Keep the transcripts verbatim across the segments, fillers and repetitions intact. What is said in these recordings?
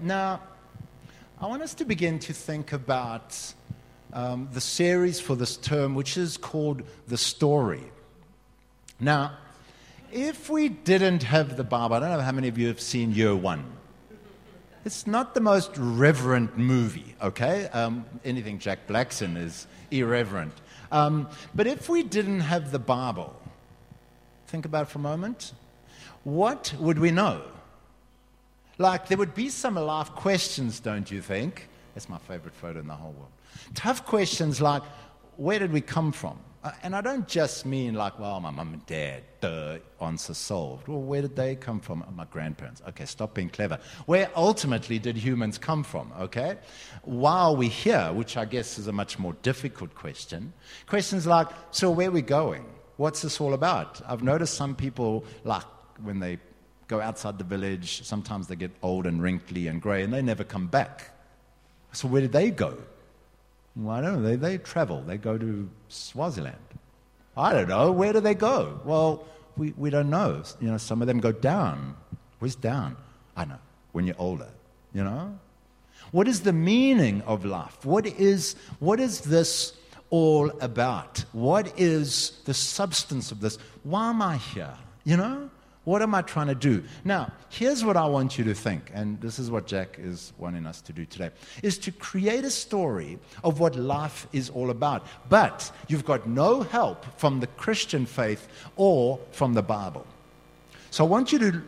now, I want us to begin to think about um, the series for this term, which is called The Story. Now, if we didn't have the Bible, I don't know how many of you have seen Year One. It's not the most reverent movie, okay? Um, anything Jack Black's in is irreverent. Um, but if we didn't have the Bible, think about it for a moment, what would we know? Like, there would be some life questions, don't you think? That's my favorite photo in the whole world. Tough questions like, where did we come from? Uh, and I don't just mean like, well, my mum and dad, duh, answer solved. Well, where did they come from? Oh, my grandparents. Okay, stop being clever. Where ultimately did humans come from, okay? While we're here, which I guess is a much more difficult question, questions like, so where are we going? What's this all about? I've noticed some people, like, when they go outside the village, sometimes they get old and wrinkly and grey, and they never come back. So where did they go? Well, I don't know. They, they travel. They go to Swaziland. I don't know. Where do they go? Well, we, we don't know. You know, some of them go down. Where's down? I know. When you're older, you know? What is the meaning of life? What is, what is this all about? What is the substance of this? Why am I here? You know? What am I trying to do? Now, here's what I want you to think, and this is what Jack is wanting us to do today, is to create a story of what life is all about. But you've got no help from the Christian faith or from the Bible. So I want you to...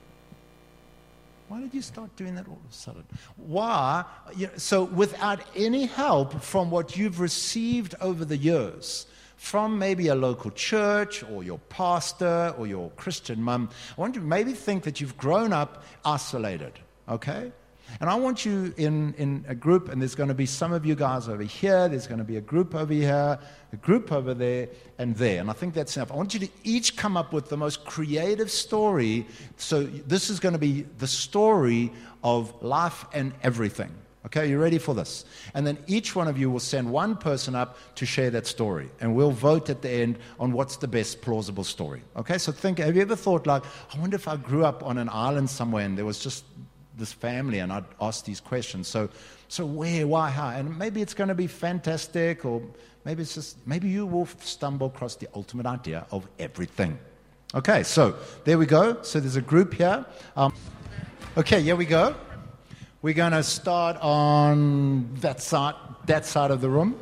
Why did you start doing that all of a sudden? Why? You know, so without any help from what you've received over the years, from maybe a local church or your pastor or your Christian mum, I want you to maybe think that you've grown up isolated, okay? And I want you in, in a group, and there's going to be some of you guys over here, there's going to be a group over here, a group over there, and there. And I think that's enough. I want you to each come up with the most creative story. So this is going to be the story of life and everything. Okay, you ready for this? And then each one of you will send one person up to share that story. And we'll vote at the end on what's the best plausible story. Okay, so think, have you ever thought like, I wonder if I grew up on an island somewhere and there was just this family and I'd ask these questions. So, so where, why, how? And maybe it's going to be fantastic, or maybe it's just, maybe you will stumble across the ultimate idea of everything. Okay, so there we go. So there's a group here. Um, okay, here we go. We're going to start on that side, that side of the room.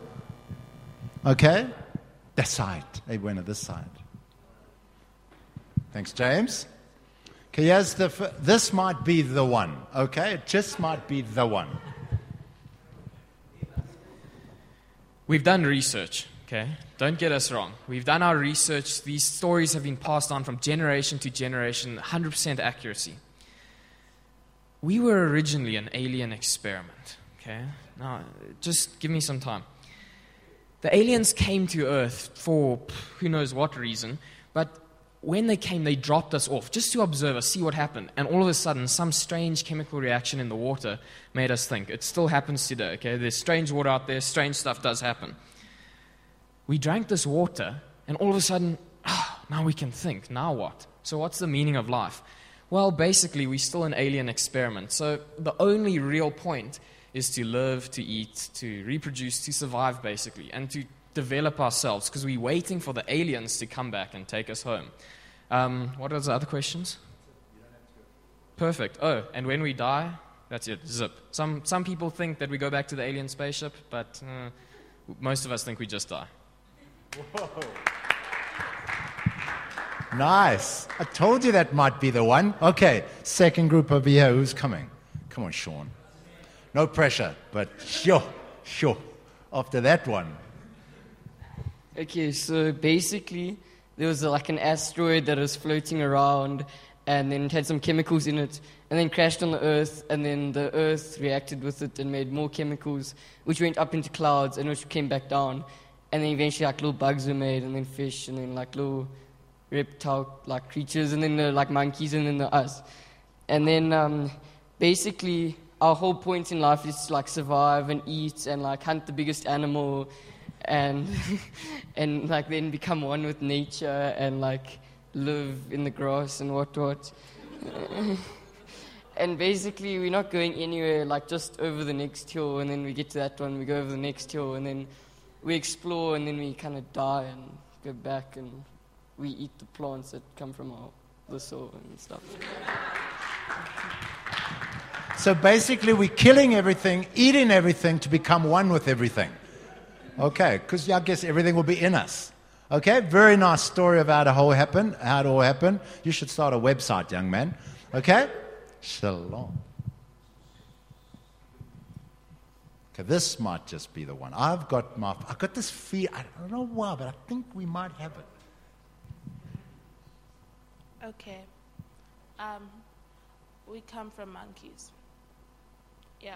Okay? That side. Hey, bueno, this side. Thanks, James. Okay, here's the, f- this might be the one. Okay? It just might be the one. We've done research, okay? Don't get us wrong. We've done our research. These stories have been passed on from generation to generation, one hundred percent accuracy. We were originally an alien experiment, okay? Now, just give me some time. The aliens came to Earth for who knows what reason, but when they came, they dropped us off just to observe us, see what happened. And all of a sudden, some strange chemical reaction in the water made us think. It still happens today, okay? There's strange water out there, strange stuff does happen. We drank this water, and all of a sudden, oh, now we can think. Now what? So what's the meaning of life? Well, basically, we're still an alien experiment. So the only real point is to live, to eat, to reproduce, to survive, basically, and to develop ourselves, because we're waiting for the aliens to come back and take us home. Um, what are the other questions? Perfect. Oh, and when we die, that's it, zip. Some some people think that we go back to the alien spaceship, but uh, most of us think we just die. Whoa. Nice. I told you that might be the one. Okay, second group over here. Who's coming? Come on, Sean. No pressure, but sure, sure. After that one. Okay, so basically, there was like an asteroid that was floating around, and then it had some chemicals in it, and then crashed on the Earth, and then the Earth reacted with it and made more chemicals, which went up into clouds, and which came back down, and then eventually like little bugs were made, and then fish, and then like little reptile-like creatures, and then the like monkeys, and then the us. And then um, basically our whole point in life is to like survive and eat and like hunt the biggest animal, and and like then become one with nature and like live in the grass and what what. And basically, we're not going anywhere, like just over the next hill, and then we get to that one, we go over the next hill, and then we explore, and then we kind of die and go back, and we eat the plants that come from our, the soil and stuff. So basically, we're killing everything, eating everything to become one with everything. Okay, because I guess everything will be in us. Okay, very nice story of how it all happened. How it all happened. You should start a website, young man. Okay, shalom. Okay, this might just be the one. I've got my. I've got this feel. I don't know why, but I think we might have it. Okay. Um, we come from monkeys. Yeah.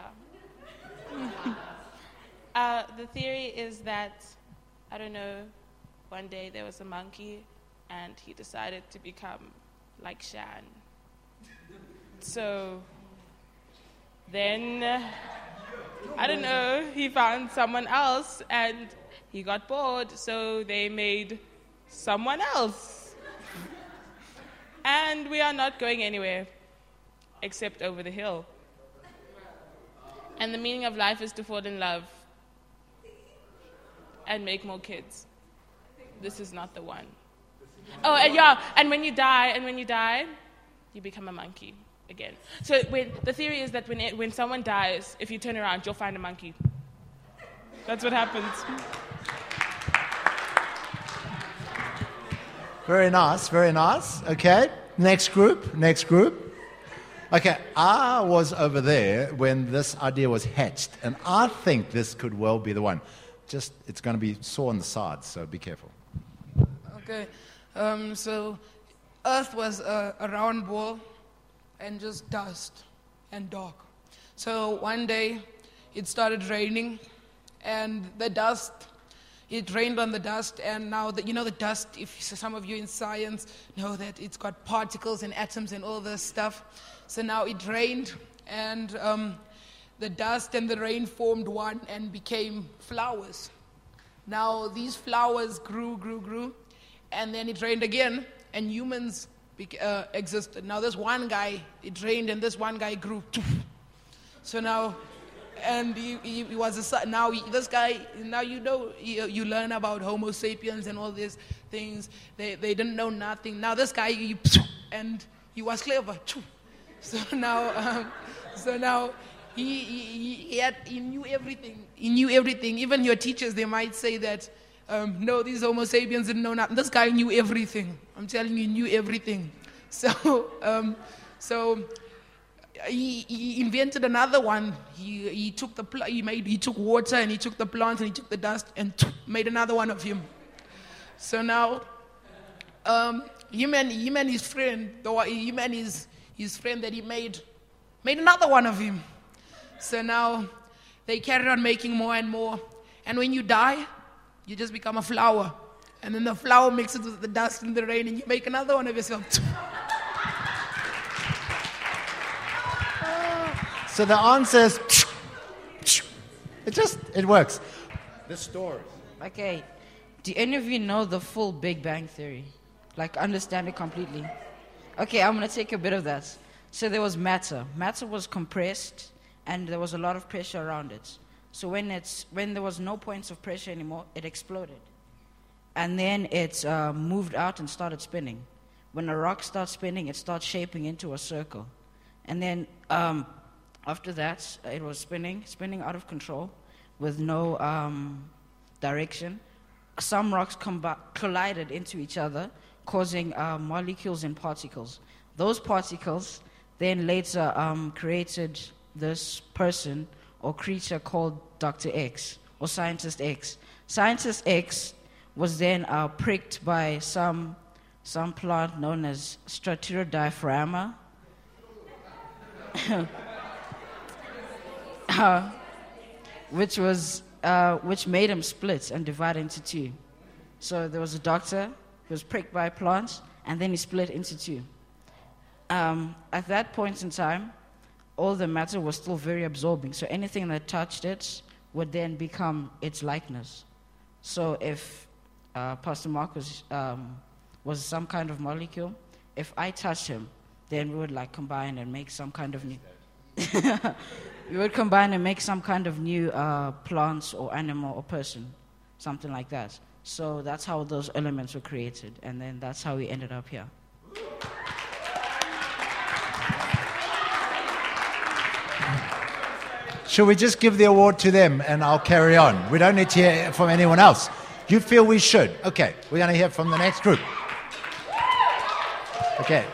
uh, the theory is that, I don't know, one day there was a monkey and he decided to become like Shan. So then, uh, I don't know, he found someone else and he got bored, so they made someone else. And we are not going anywhere except over the hill. And the meaning of life is to fall in love and make more kids. This is not the one. Oh, and yeah, and when you die, and when you die, you become a monkey again. So when, the theory is that when it, when someone dies, if you turn around, you'll find a monkey. That's what happens. Very nice, very nice. Okay, next group, next group. Okay, I was over there when this idea was hatched, and I think this could well be the one. Just, it's going to be sore on the sides, so be careful. Okay, um, so Earth was a, a round ball and just dust and dark. So one day it started raining, and the dust, it rained on the dust, and now that you know the dust, if some of you in science know that it's got particles and atoms and all this stuff. So now it rained, and um, the dust and the rain formed one and became flowers. Now these flowers grew, grew, grew, and then it rained again, and humans be- uh, existed. Now this one guy, it rained, and this one guy grew. So now, and he, he, he was a son. Now he, this guy, now you know, you, you learn about Homo sapiens and all these things. They they didn't know nothing. Now this guy, he, and he was clever. So now, um, so now he he, he, had, he knew everything. He knew everything. Even your teachers, they might say that, um, no, these Homo sapiens didn't know nothing. This guy knew everything. I'm telling you, he knew everything. So, um, so he, he invented another one. He he took the pl- he made he took water and he took the plants and he took the dust and made another one of him. So now, um, him and him and his friend, the him and his his friend that he made, made another one of him. So now they carried on making more and more. And when you die, you just become a flower. And then the flower mixes with the dust and the rain, and you make another one of yourself. So the answer is, it just, it works. The story. Okay, do any of you know the full Big Bang Theory? Like, understand it completely? Okay, I'm going to take a bit of that. So there was matter. Matter was compressed, and there was a lot of pressure around it. So when it's when there was no points of pressure anymore, it exploded. And then it uh, moved out and started spinning. When a rock starts spinning, it starts shaping into a circle. And then um, after that, it was spinning, spinning out of control with no um, direction. Some rocks combi- collided into each other, causing uh, molecules and particles. Those particles then later um, created this person or creature called Doctor X, or Scientist X. Scientist X was then uh, pricked by some some plant known as Stratyrodiaphragma, uh, which was uh, which made him split and divide into two. So there was a doctor who was pricked by plants, and then he split into two. Um, at that point in time, all the matter was still very absorbing, so anything that touched it would then become its likeness. So if uh, Pastor Mark was, um, was some kind of molecule, if I touched him, then we would like combine and make some kind of new. We would combine and make some kind of new uh, plants or animal or person, something like that. So that's how those elements were created, and then that's how we ended up here. Should we just give the award to them and I'll carry on? We don't need to hear from anyone else. You feel we should? Okay, we're going to hear from the next group. Okay.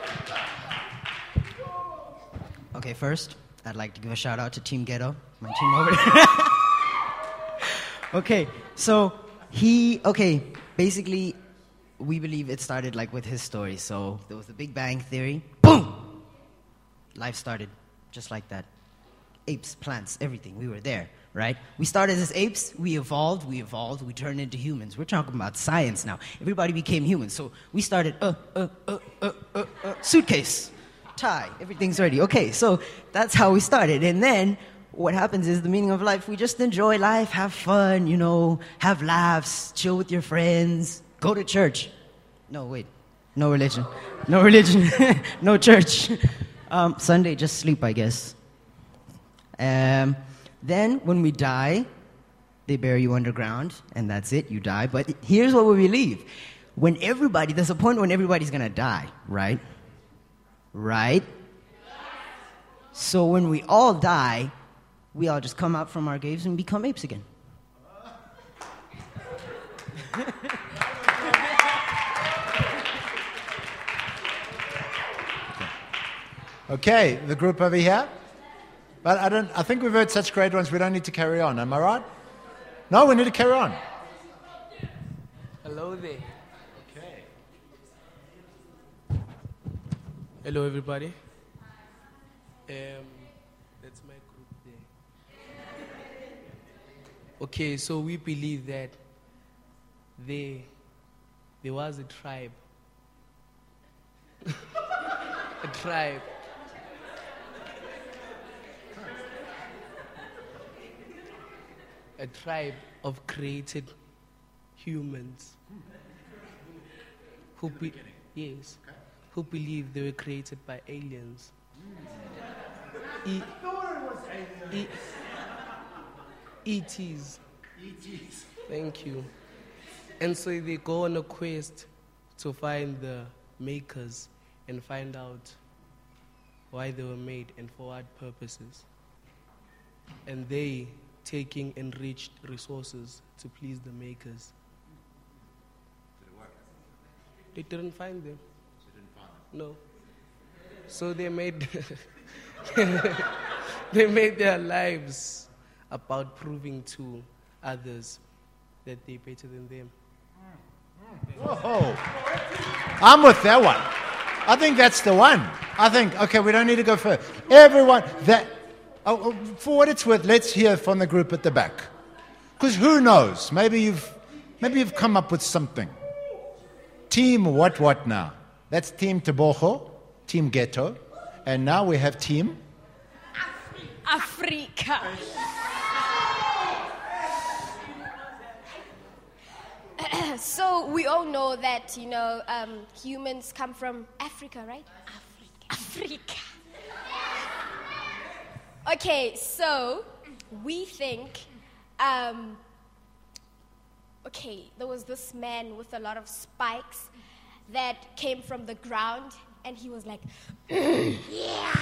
Okay, first, I'd like to give a shout out to Team Ghetto, my team over there. Okay, so he, okay, basically, we believe it started like with his story. So there was the Big Bang Theory. Boom! Life started just like that. Apes, plants, everything. We were there, right? We started as apes. We evolved. We evolved. We turned into humans. We're talking about science now. Everybody became humans. So we started, uh, uh, uh, uh, uh, uh, suitcase, tie, everything's ready. Okay, so that's how we started. And then what happens is the meaning of life, we just enjoy life, have fun, you know, have laughs, chill with your friends, go to church. No, wait. No religion. No religion. No church. Um, Sunday, just sleep, I guess. Um, then, when we die, they bury you underground, and that's it, you die. But here's what we believe. When everybody, there's a point when everybody's going to die, right? Right? So when we all die, we all just come out from our graves and become apes again. Okay, the group over here. But I don't. I think we've heard such great ones, we don't need to carry on. Am I right? No, we need to carry on. Hello there. Okay. Hello, everybody. Um, that's my group there. Okay, so we believe that there, there was a tribe. A tribe. A tribe of created humans who be, yes, who believe they were created by aliens. E- e- E Ts. E Ts. Thank you. And so they go on a quest to find the makers and find out why they were made and for what purposes. And they taking enriched resources to please the makers. Did it work? They didn't find them. They didn't find them? No. So they made they made their lives about proving to others that they're better than them. Whoa. I'm with that one. I think that's the one. I think, okay, we don't need to go further. Everyone, that, oh, for what it's worth, let's hear from the group at the back. Because who knows? Maybe you've, maybe you've come up with something. Team what what now? That's Team Tebogo, Team Ghetto, and now we have Team Africa. So we all know that, you know, um, humans come from Africa, right? Africa. Africa. Okay, so we think, um, okay, there was this man with a lot of spikes that came from the ground, and he was like, yeah.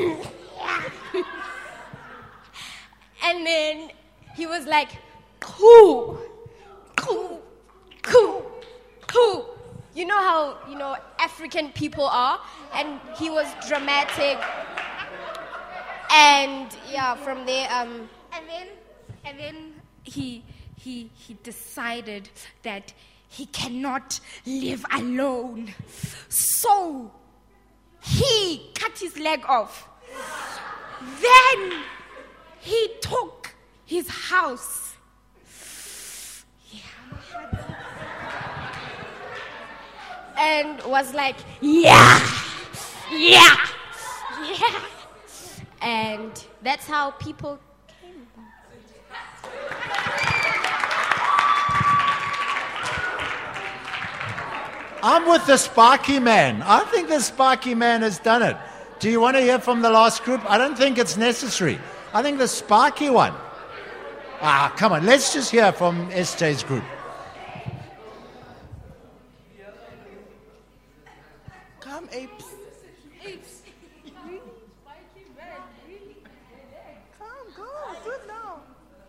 And then he was like, cool, cool. Cool, cool. You know how, you know, African people are? And he was dramatic. And yeah, from there, um... And then, and then he, he, he decided that he cannot live alone. So, he cut his leg off. Then, he took his house. And was like, yeah, yeah, yeah. And that's how people came about. I'm with the Sparky Man. I think the Sparky Man has done it. Do you want to hear from the last group? I don't think it's necessary. I think the Sparky one. Ah, come on. Let's just hear from S J's group. Come, apes. Apes. Come, go. Do it now.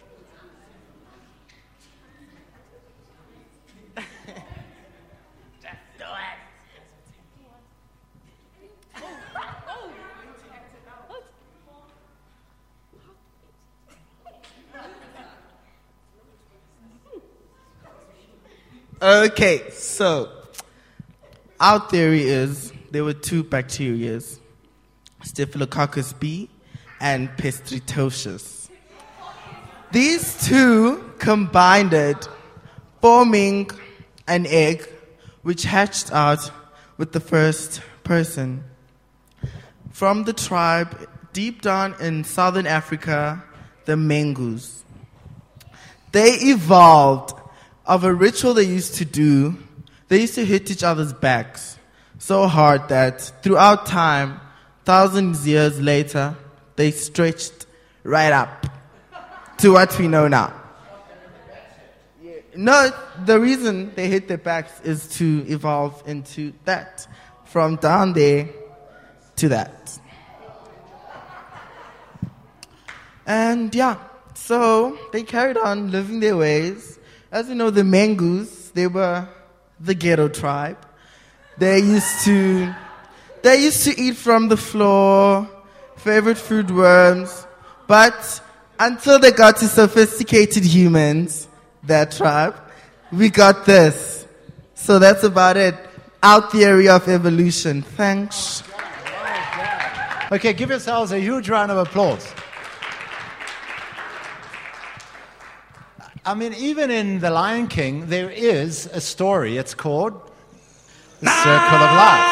Okay, so our theory is there were two bacterias, Staphylococcus B and Pistritosis. These two combined it, forming an egg which hatched out with the first person. From the tribe deep down in southern Africa, the Mengus. They evolved of a ritual they used to do. They used to hit each other's backs so hard that throughout time, thousands of years later, they stretched right up to what we know now. No, the reason they hit their backs is to evolve into that, from down there to that. And yeah, so they carried on living their ways. As you know, the Mengus, they were the ghetto tribe. They used to, they used to eat from the floor, favorite food worms, but until they got to sophisticated humans, that tribe, we got this. So that's about it. Our theory of evolution. Thanks. Okay, give yourselves a huge round of applause. I mean, even in The Lion King, there is a story. It's called The Circle of Life.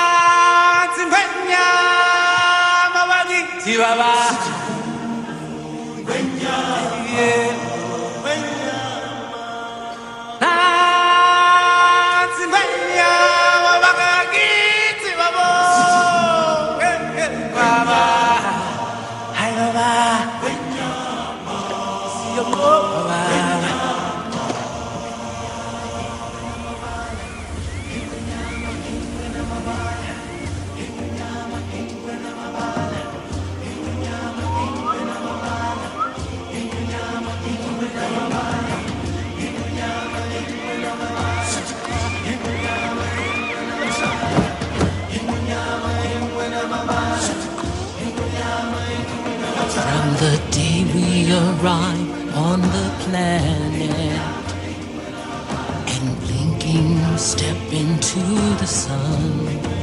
From the day we arrive on the planet and blinking step into the sun,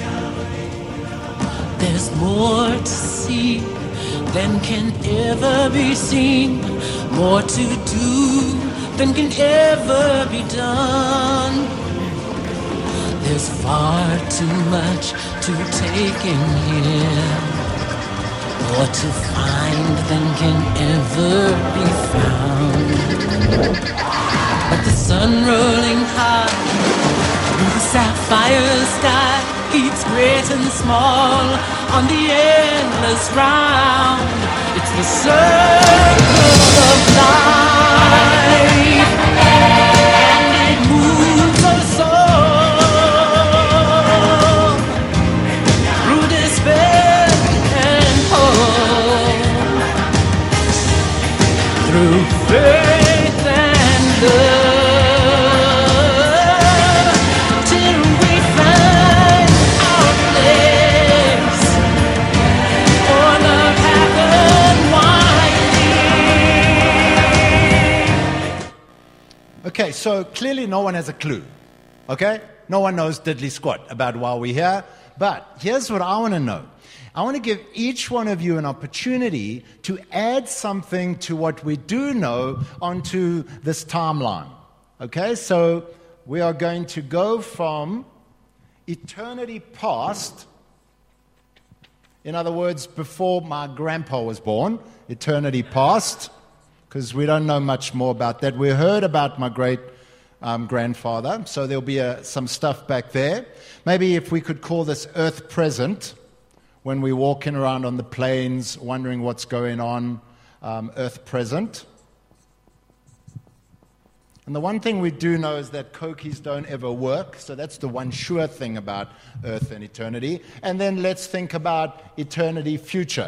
there's more to see than can ever be seen, more to do than can ever be done. There's far too much to take in here, more to find than can ever be found. But the sun rolling high through the sapphire sky eats great and small on the endless round. It's the circle of life, and it moves us all through despair and hope, through faith and love, till we find our place, or love happen wisely. Okay, so clearly no one has a clue. Okay? No one knows diddly squat about why we're here. But here's what I want to know. I want to give each one of you an opportunity to add something to what we do know onto this timeline. Okay? So we are going to go from eternity past, in other words, before my grandpa was born, eternity past, because we don't know much more about that. We heard about my great um, grandfather. So there'll be uh, some stuff back there. Maybe if we could call this Earth present, when we're walking around on the plains, wondering what's going on, um, Earth present. And the one thing we do know is that Kokies don't ever work, so that's the one sure thing about Earth and eternity. And then let's think about eternity future.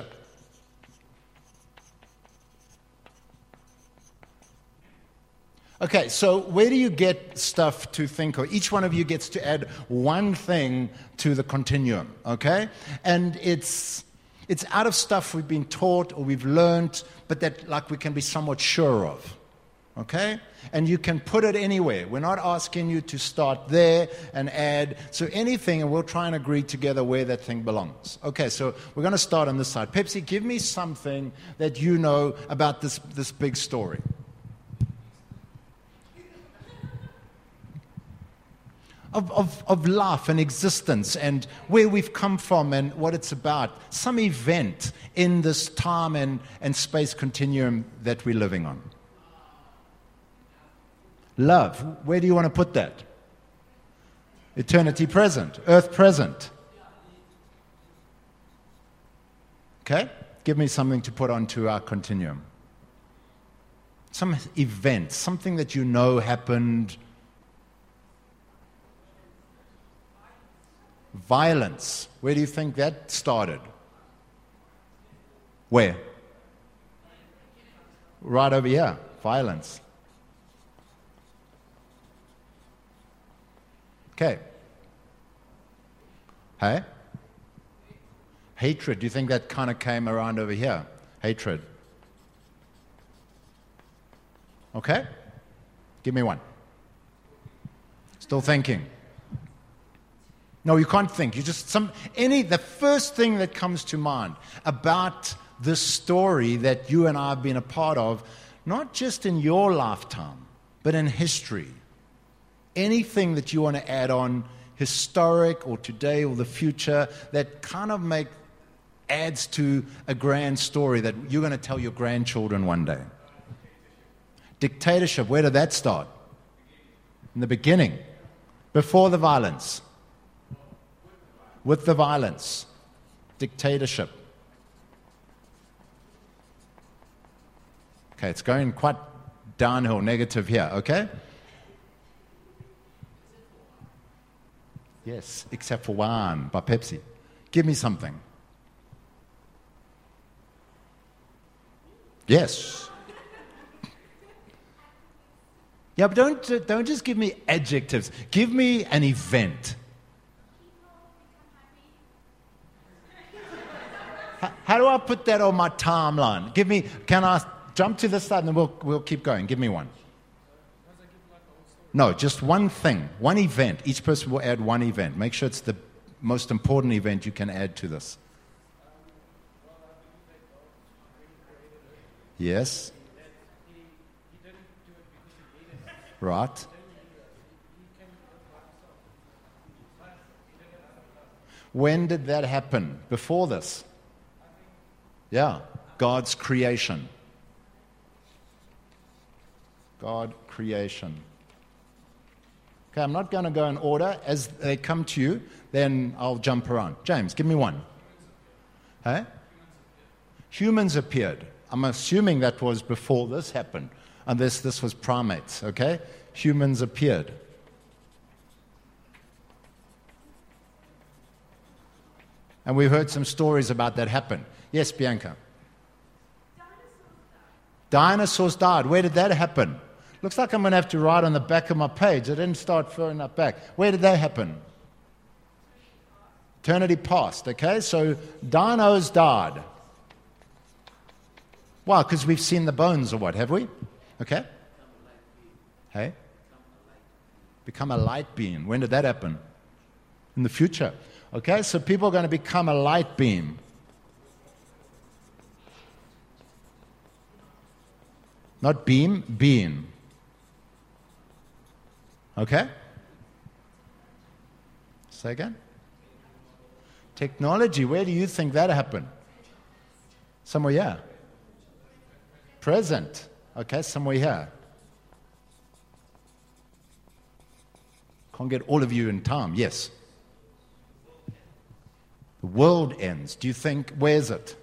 Okay, so where do you get stuff to think of? Each one of you gets to add one thing to the continuum, okay? And it's it's out of stuff we've been taught or we've learned, but that like we can be somewhat sure of. Okay? And you can put it anywhere. We're not asking you to start there and add. So anything, and we'll try and agree together where that thing belongs. Okay, so we're going to start on this side. Pepsi, give me something that you know about this, this big story. Of, of, of life and existence and where we've come from and what it's about. Some event in this time and, and space continuum that we're living on. Love, where do you want to put that? Eternity present, earth present. Okay? Give me something to put onto our continuum. Some event, something that you know happened. Violence, where do you think that started? Where? Right over here, violence. Okay. Hey? Hatred. Do you think that kind of came around over here? Hatred. Okay? Give me one. Still thinking. No, you can't think. You just some any the first thing that comes to mind about this story that you and I have been a part of, not just in your lifetime, but in history. Anything that you want to add on, historic or today or the future, that kind of make adds to a grand story that you're going to tell your grandchildren one day. Dictatorship, where did that start? In the beginning, before the violence. With the violence. Dictatorship. Okay, it's going quite downhill, negative here, okay? Yes, except for one, by Pepsi. Give me something. Yes. Yeah, but don't, don't just give me adjectives. Give me an event. How, how do I put that on my timeline? Give me, can I jump to this side and then we'll, we'll keep going. Give me one. No, just one thing, one event. Each person will add one event. Make sure it's the most important event you can add to this. Yes. Right. When did that happen? Before this? Yeah, God's creation. God creation. Okay, I'm not going to go in order. As they come to you, then I'll jump around. James, give me one. Hey? Humans appeared. I'm assuming that was before this happened. Unless this was primates, okay? Humans appeared. And we've heard some stories about that happen. Yes, Bianca? Dinosaurs died. Where did that happen? Looks like I'm going to have to write on the back of my page. I didn't start throwing that back. Where did that happen? Eternity past, okay? So dinos died. Why? Because we've seen the bones or what, have we? Okay? Hey? Become a light being. When did that happen? In the future. Okay, so people are going to become a light beam. Not beam, being. Okay? Say again? Technology, where do you think that happened? Somewhere here. Present. Okay, somewhere here. Can't get all of you in time. Yes. The world ends. Do you think, where's it?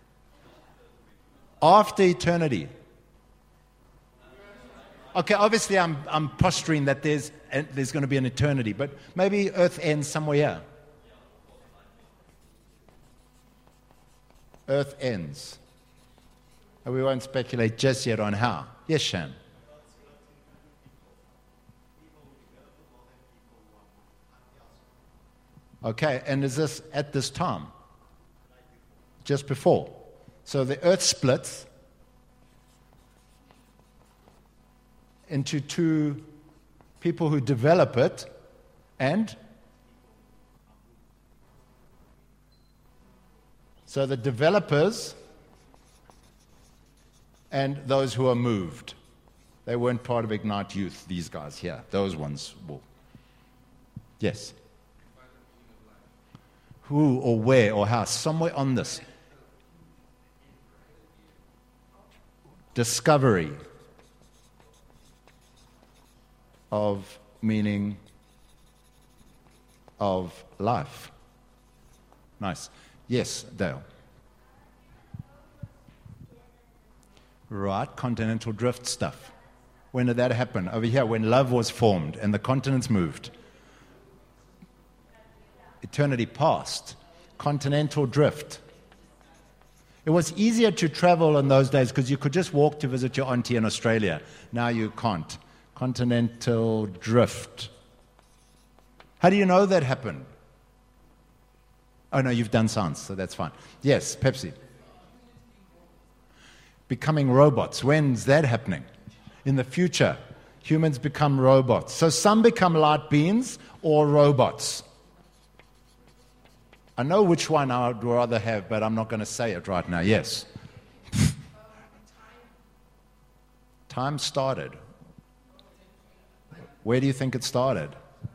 After eternity. Okay, obviously I'm, I'm posturing that there's, there's going to be an eternity, but maybe earth ends somewhere here. Earth ends. And we won't speculate just yet on how. Yes, Shan. Okay, and is this at this time? Just before. So the earth splits into two people who develop it and so the developers and those who are moved. They weren't part of Ignite Youth, these guys here. Those ones will. Yes. Who or where or how? Somewhere on this. Discovery of meaning of life. Nice. Yes, Dale. Right, continental drift stuff. When did that happen? Over here, when love was formed and the continents moved. Eternity past. Continental drift. It was easier to travel in those days because you could just walk to visit your auntie in Australia. Now you can't. Continental drift. How do you know that happened? Oh, no, you've done science, so that's fine. Yes, Pepsi. Becoming robots. When's that happening? In the future, humans become robots. So some become light beings or robots. I know which one I would rather have, but I'm not going to say it right now. Yes. Time started. Where do you think it started?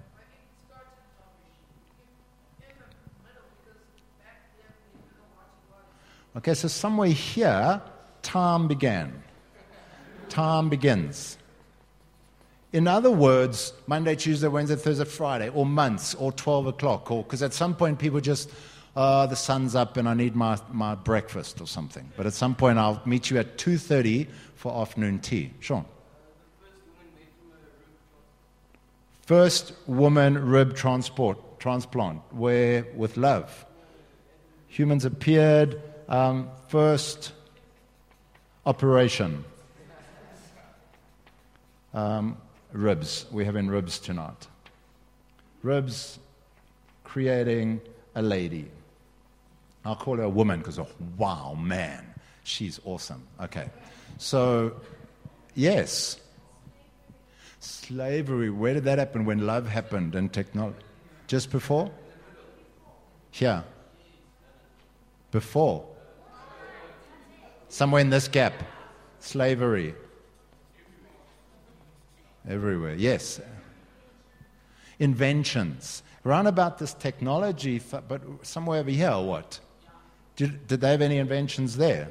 Okay, so somewhere here, time began. Time begins. In other words, Monday, Tuesday, Wednesday, Thursday, Friday, or months, or twelve o'clock, or because at some point people just, uh, the sun's up and I need my, my breakfast or something. But at some point I'll meet you at two thirty for afternoon tea. Sean. First woman rib transport, transplant, where with love. Humans appeared, um, first operation. Um, ribs, we're having ribs tonight. Ribs creating a lady. I'll call her a woman because, oh, wow, man, she's awesome. Okay, so, yes. Slavery, where did that happen? When love happened and technology? Just before? Here. Before. Somewhere in this gap. Slavery. Everywhere, yes. Inventions. Around about this technology, but somewhere over here, or what? Did, did they have any inventions there?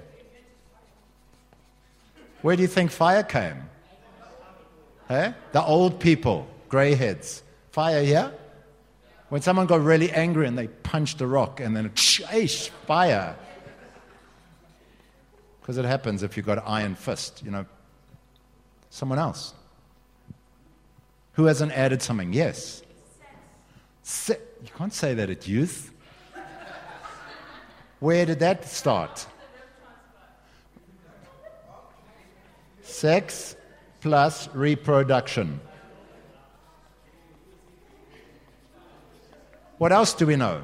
Where do you think fire came? Eh? The old people, grey heads. Fire here? When someone got really angry and they punched a rock and then, shh, fire. Because it happens if you've got an iron fist, you know. Someone else. Who hasn't added something? Yes. Se- you can't say that at youth. Where did that start? Sex plus reproduction. What else do we know?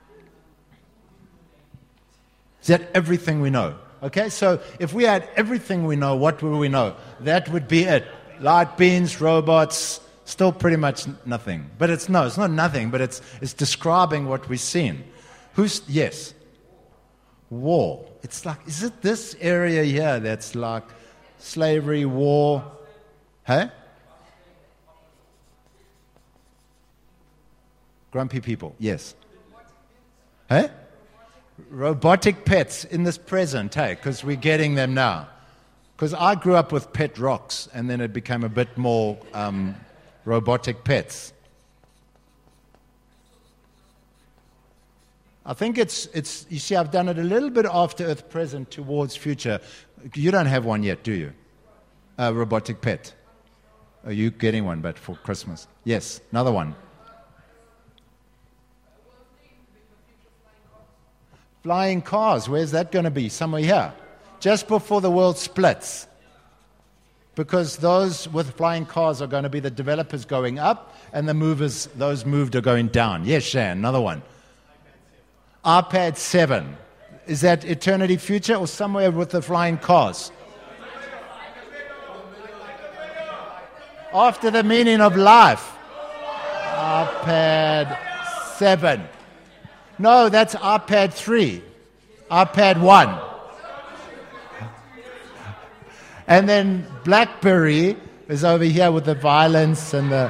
Is that everything we know? Okay, so if we had everything we know, what would we know? That would be it. Light beams, robots, still pretty much nothing. But it's no, it's not nothing, but it's it's describing what we've seen. Who's, yes. War. It's like, is it this area here that's like slavery, war? Hey? Grumpy people, yes. Hey? Robotic pets in this present, hey, because we're getting them now. Because I grew up with pet rocks, and then it became a bit more um, robotic pets. I think it's, it's, you see, I've done it a little bit after Earth, present, towards future. You don't have one yet, do you? A robotic pet. Are you getting one, but for Christmas? Yes, another one. Flying cars, where's that going to be? Somewhere here. Just before the world splits. Because those with flying cars are going to be the developers going up, and the movers, those moved, are going down. Yes, Shan, another one. iPad seven. Is that eternity future or somewhere with the flying cars? After the meaning of life. iPad seven. No, that's iPad three. iPad one. And then BlackBerry is over here with the violence and the...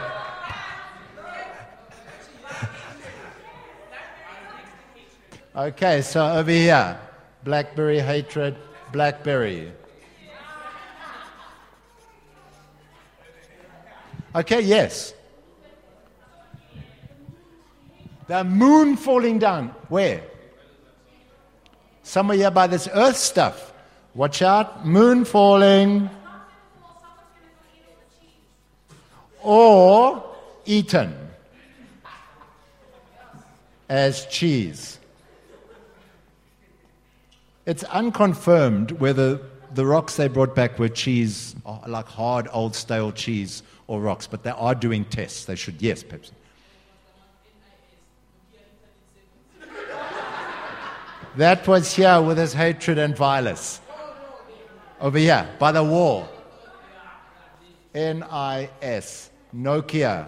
Okay, so over here, BlackBerry hatred, BlackBerry. Okay, yes. The moon falling down. Where? Somewhere here by this earth stuff. Watch out, moon falling. Or eaten as cheese. It's unconfirmed whether the rocks they brought back were cheese, like hard, old, stale cheese or rocks, but they are doing tests. They should, yes, Pepsi. That was here with his hatred and violence. Over here, by the wall. N I S, Nokia,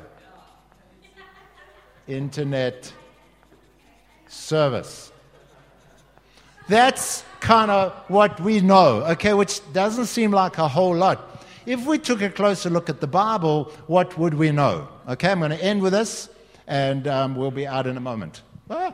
Internet Service. That's kind of what we know, okay, which doesn't seem like a whole lot. If we took a closer look at the Bible, what would we know? Okay, I'm going to end with this, and um, we'll be out in a moment. Ah.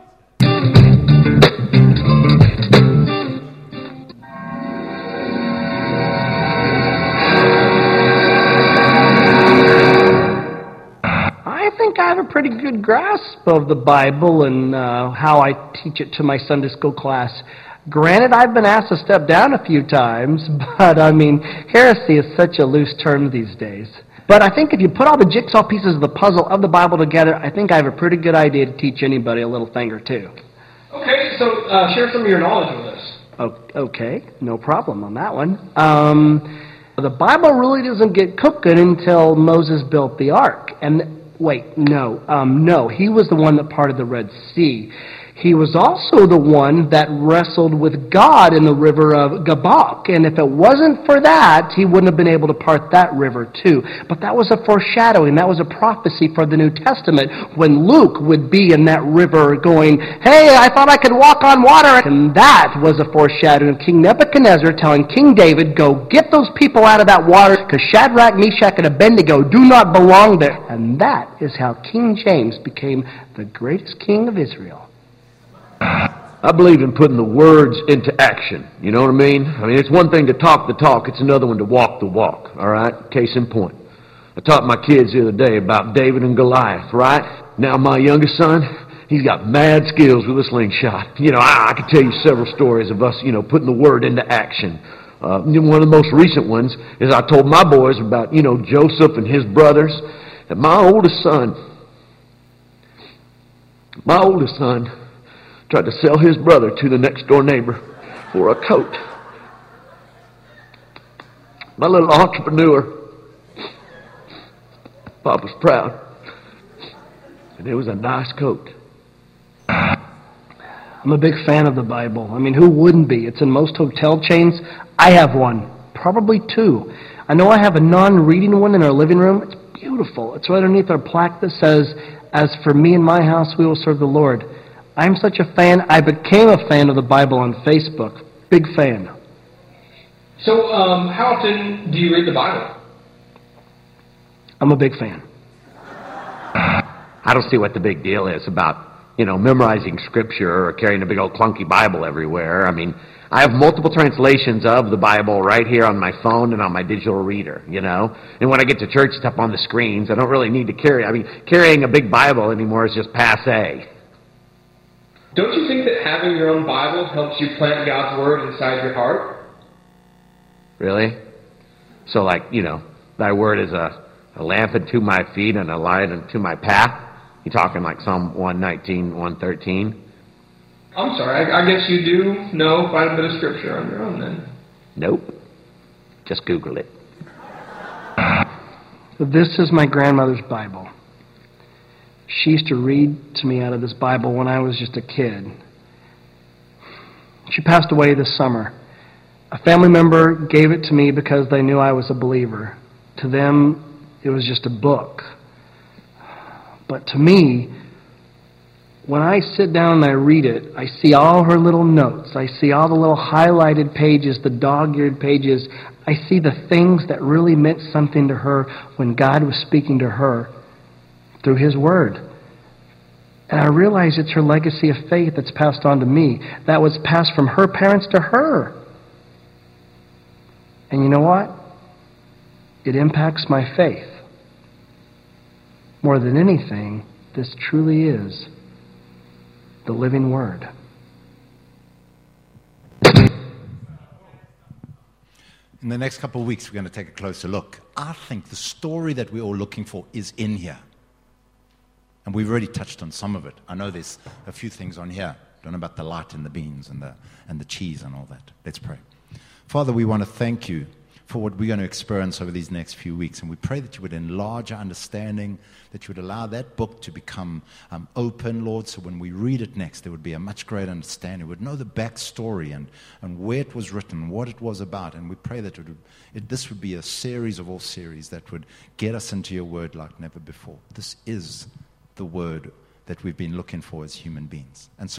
I think I have a pretty good grasp of the Bible and uh, how I teach it to my Sunday school class. Granted, I've been asked to step down a few times, but I mean, heresy is such a loose term these days. But I think if you put all the jigsaw pieces of the puzzle of the Bible together, I think I have a pretty good idea to teach anybody a little thing or two. Okay, so uh, share some of your knowledge with us. O- okay, no problem on that one. Um, the Bible really doesn't get cooking until Moses built the ark. And wait, no, um, no, he was the one that parted the Red Sea. He was also the one that wrestled with God in the river of Jabbok. And if it wasn't for that, he wouldn't have been able to part that river too. But that was a foreshadowing. That was a prophecy for the New Testament when Luke would be in that river going, hey, I thought I could walk on water. And that was a foreshadowing of King Nebuchadnezzar telling King David, go get those people out of that water because Shadrach, Meshach, and Abednego do not belong there. And that is how King James became the greatest king of Israel. I believe in putting the words into action. You know what I mean? I mean, it's one thing to talk the talk. It's another one to walk the walk. All right? Case in point. I taught my kids the other day about David and Goliath, right? Now my youngest son, he's got mad skills with a slingshot. You know, I, I could tell you several stories of us, you know, putting the word into action. Uh, one of the most recent ones is I told my boys about, you know, Joseph and his brothers. And my oldest son, my oldest son, tried to sell his brother to the next door neighbor for a coat. My little entrepreneur, Papa's proud. And it was a nice coat. I'm a big fan of the Bible. I mean, who wouldn't be? It's in most hotel chains. I have one. Probably two. I know I have a non-reading one in our living room. It's beautiful. It's right underneath our plaque that says, as for me and my house, we will serve the Lord. I'm such a fan, I became a fan of the Bible on Facebook. Big fan. So, um, how often do you read the Bible? I'm a big fan. I don't see what the big deal is about, you know, memorizing Scripture or carrying a big old clunky Bible everywhere. I mean, I have multiple translations of the Bible right here on my phone and on my digital reader, you know. And when I get to church, it's up on the screens. I don't really need to carry. I mean, carrying a big Bible anymore is just passé. Don't you think that having your own Bible helps you plant God's Word inside your heart? Really? So, like, you know, thy word is a, a lamp unto my feet and a light unto my path? You talking like Psalm one nineteen, one thirteen? I'm sorry, I, I guess you do know quite a bit of Scripture on your own then. Nope. Just Google it. This is my grandmother's Bible. She used to read to me out of this Bible when I was just a kid. She passed away this summer. A family member gave it to me because they knew I was a believer. To them, it was just a book. But to me, when I sit down and I read it, I see all her little notes. I see all the little highlighted pages, the dog-eared pages. I see the things that really meant something to her when God was speaking to her through His Word. And I realize it's her legacy of faith that's passed on to me. That was passed from her parents to her. And you know what? It impacts my faith. More than anything, this truly is the living Word. In the next couple of weeks, we're going to take a closer look. I think the story that we're all looking for is in here. And we've already touched on some of it. I know there's a few things on here. I don't know about the light and the beans and the, and the cheese and all that. Let's pray. Father, we want to thank you for what we're going to experience over these next few weeks. And we pray that you would enlarge our understanding, that you would allow that book to become um, open, Lord, so when we read it next, there would be a much greater understanding. We would know the backstory and, and where it was written, what it was about. And we pray that it would, it, this would be a series of all series that would get us into your word like never before. This is the word that we've been looking for as human beings. And so